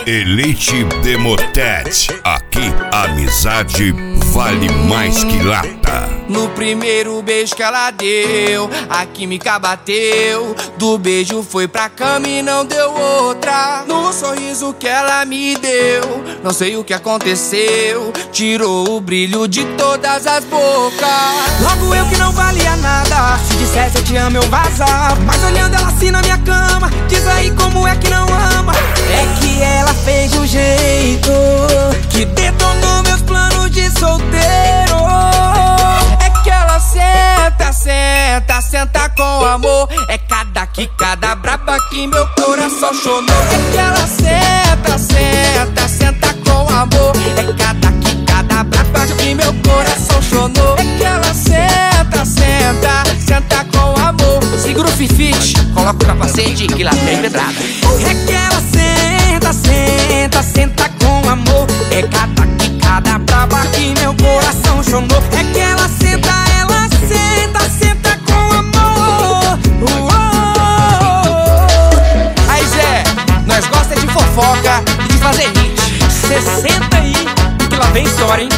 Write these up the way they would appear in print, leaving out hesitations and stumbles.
Elite Demotet, aqui a amizade vale mais que lata. No primeiro beijo que ela deu, a química bateu. Do beijo foi pra cama e não deu outra. No sorriso que ela me deu, não sei o que aconteceu, tirou o brilho de todas as bocas. Logo eu que não valia nada, se dissesse eu te amo eu vazava. Mas olhando ela assim na minha cama, diz aí como é que não ama. É que ela fez de um jeito que detonou meus planos de solteiro. É que ela senta, senta, senta com amor. É cada quicada braba que meu coração chonou. É que ela senta, senta, senta com amor. É cada quicada braba que meu coração chonou. É que ela senta, senta, senta com amor. Segura o fifite, coloca o capacete que lá tem pedrada. É que ela senta, senta, senta com amor. É cada quicada braba que meu coração chonou. É que ela senta, senta com amor. Aí Zé, nós gosta de fofoca e de fazer hit. Cê senta aí que lá vem história, hein?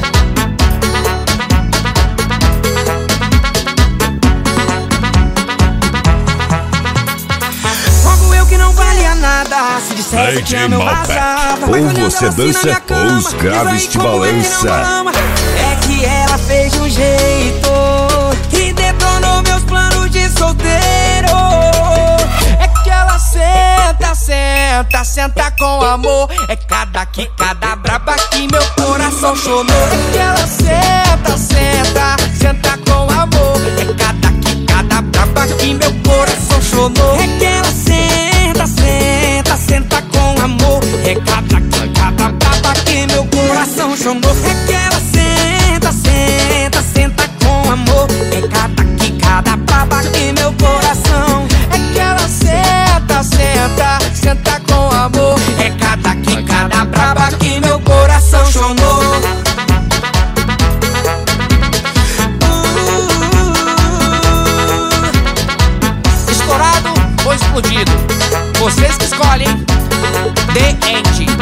Se dissesse que ama eu vazava. Ou você dança ou os graves te balança. É que ela fez de um jeito que detonou meus planos de solteiro. É que ela senta, senta, senta com amor. É cada quicada braba que meu coração chonou. É que ela senta, senta, senta com amor. É cada quicada braba que meu coração chonou. É que ela senta, senta, senta com amor. É cada quicada braba que meu coração chonou. É que ela senta, senta, senta com amor. É cada quicada braba que meu coração. É que ela senta, senta, senta com amor. É cada quicada braba que meu coração chonou. Estourado ou explodido? Vocês que escolhem. The End.